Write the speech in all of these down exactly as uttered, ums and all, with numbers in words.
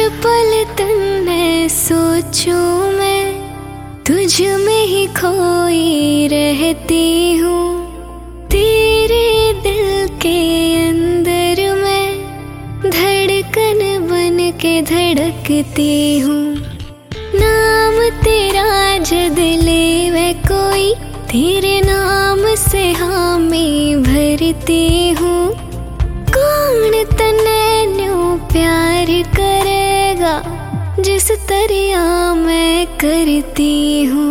पल तन्ने सोचूं मैं, तुझ में ही खोई रहती हूँ। तेरे दिल के अंदर मैं धड़कन बन के धड़कती हूँ। नाम तेरा जद ले मैं कोई, तेरे नाम से हामी भरती हूँ। कौन तन्ने न्यूं प्यार करेगा जिस तरह मैं करती हूँ।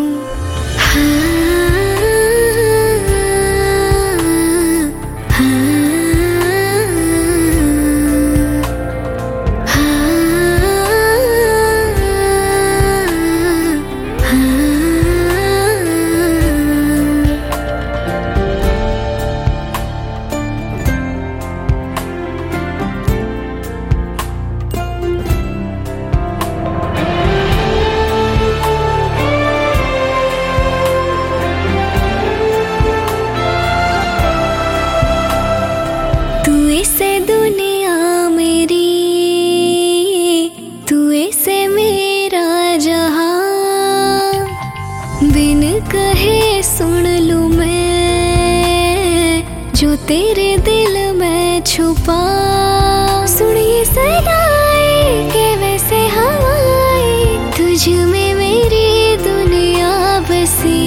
बिन कहे सुन लूं मैं जो तेरे दिल में छुपा। सुनिए सदाएं के वैसे हवाएं, तुझ में मेरी दुनिया बसी।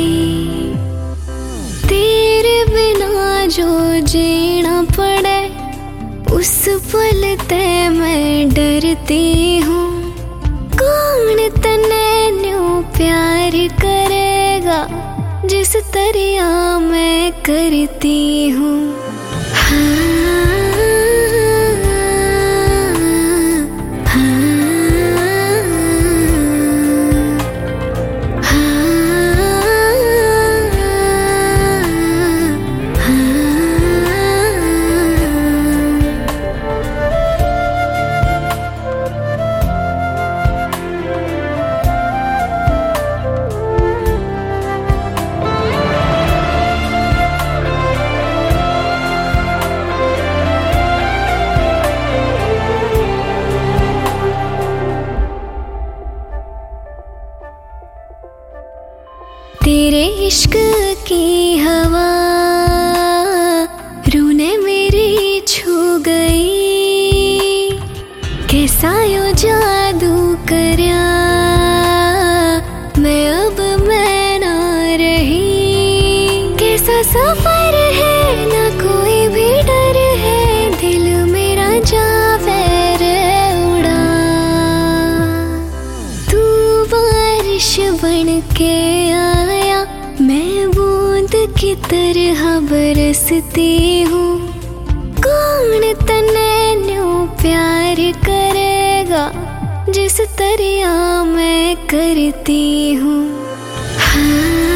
तेरे बिना जो जीना पड़े उस पल ते मैं डरती हूँ। कौन तन्ने न्यूं प्यार करेगा जिस तरह मैं करती हूँ। तेरे इश्क की हवा रूह ने मेरी छू गई। कैसा यो जादू करया मैं अब मैं ना रही। कैसा सफर है ना कोई भी डर है, दिल मेरा जावे रे उड़ा। तू बारिश बन के आया, मैं बूंद की तरह बरसती हूँ। कौन तन्ने न्यूं प्यार करेगा जिस तरह मैं करती हूँ। हाँ